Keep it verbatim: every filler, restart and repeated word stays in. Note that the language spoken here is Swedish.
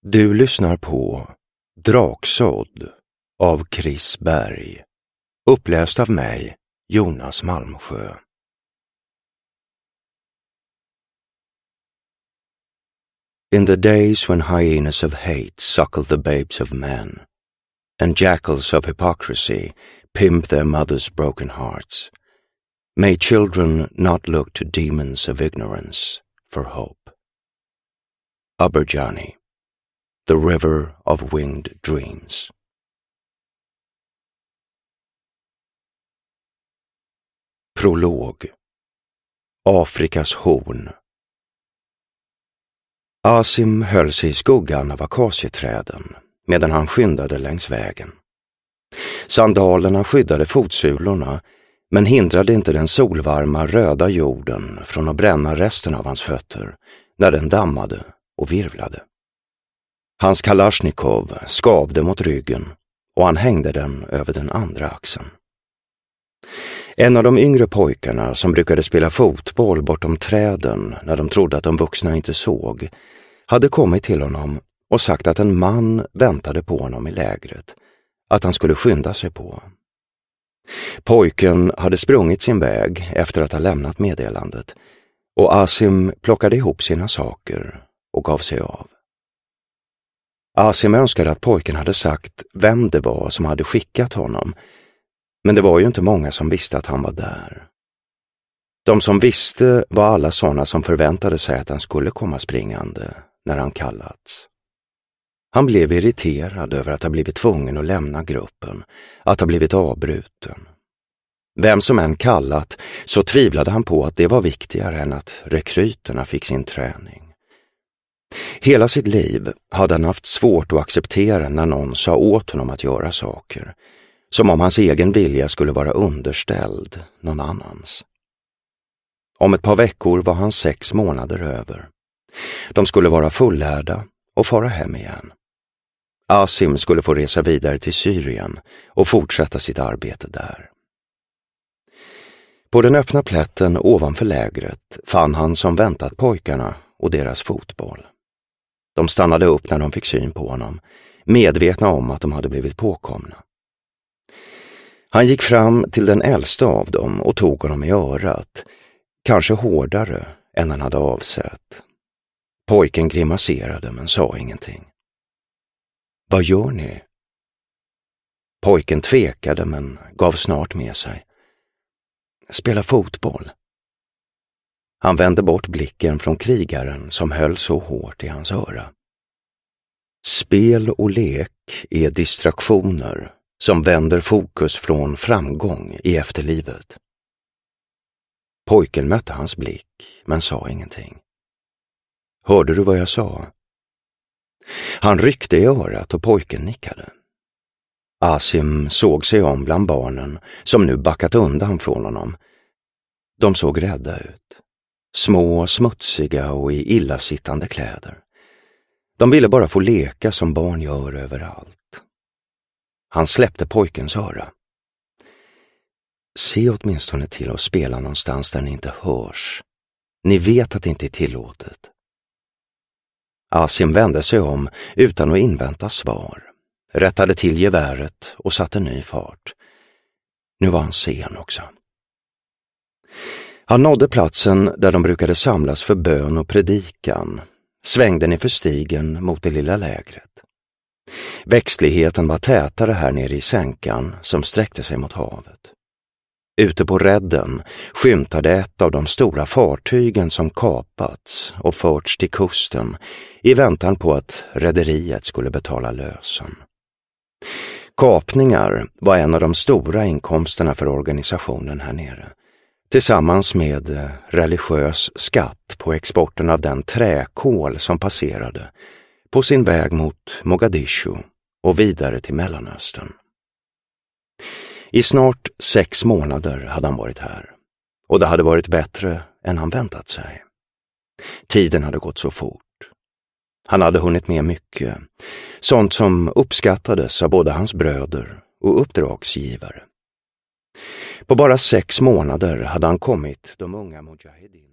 Du lyssnar på Draksådd av Chris Berg, uppläst av mig, Jonas Malmsjö. In the days when hyenas of hate suckle the babes of men, and jackals of hypocrisy pimp their mothers' broken hearts, may children not look to demons of ignorance for hope. Aberjani, The River of Winged Dreams. Prolog. Afrikas horn. Asim höll sig i skuggan av akacieträden medan han skyndade längs vägen. Sandalerna skyddade fotsulorna men hindrade inte den solvarma röda jorden från att bränna resten av hans fötter när den dammade och virvlade. Hans kalashnikov skavde mot ryggen och han hängde den över den andra axeln. En av de yngre pojkarna som brukade spela fotboll bortom träden när de trodde att de vuxna inte såg hade kommit till honom och sagt att en man väntade på honom i lägret, att han skulle skynda sig på. Pojken hade sprungit sin väg efter att ha lämnat meddelandet och Asim plockade ihop sina saker och gav sig av. Asim önskade att pojken hade sagt vem det var som hade skickat honom, men det var ju inte många som visste att han var där. De som visste var alla sådana som förväntade sig att han skulle komma springande när han kallats. Han blev irriterad över att ha blivit tvungen att lämna gruppen, att ha blivit avbruten. Vem som än kallat så tvivlade han på att det var viktigare än att rekryterna fick sin träning. Hela sitt liv hade han haft svårt att acceptera när någon sa åt honom att göra saker, som om hans egen vilja skulle vara underställd någon annans. Om ett par veckor var han sex månader över. De skulle vara fullärda och fara hem igen. Asim skulle få resa vidare till Syrien och fortsätta sitt arbete där. På den öppna plätten ovanför lägret fann han som väntat pojkarna och deras fotboll. De stannade upp när de fick syn på honom, medvetna om att de hade blivit påkomna. Han gick fram till den äldsta av dem och tog honom i örat, kanske hårdare än han hade avsett. Pojken grimaserade men sa ingenting. Vad gör ni? Pojken tvekade men gav snart med sig. Spela fotboll. Han vände bort blicken från krigaren som höll så hårt i hans öra. Spel och lek är distraktioner som vänder fokus från framgång i efterlivet. Pojken mötte hans blick men sa ingenting. Hörde du vad jag sa? Han ryckte i örat och pojken nickade. Asim såg sig om bland barnen som nu backat undan från honom. De såg rädda ut. Små, smutsiga och i illasittande kläder. De ville bara få leka som barn gör överallt. Han släppte pojkens öra. Se åtminstone till att spela någonstans där ni inte hörs. Ni vet att det inte är tillåtet. Asim vände sig om utan att invänta svar. Rättade till geväret och satte ny fart. Nu var han sen också. Han nådde platsen där de brukade samlas för bön och predikan, svängde ner för stigen mot det lilla lägret. Växtligheten var tätare här nere i sänkan som sträckte sig mot havet. Ute på redden skymtade ett av de stora fartygen som kapats och förts till kusten i väntan på att rederiet skulle betala lösen. Kapningar var en av de stora inkomsterna för organisationen här nere, tillsammans med religiös skatt på exporten av den träkol som passerade på sin väg mot Mogadishu och vidare till Mellanöstern. I snart sex månader hade han varit här och det hade varit bättre än han väntat sig. Tiden hade gått så fort. Han hade hunnit med mycket, sånt som uppskattades av både hans bröder och uppdragsgivare. På bara sex månader hade han kommit de unga mujahedin.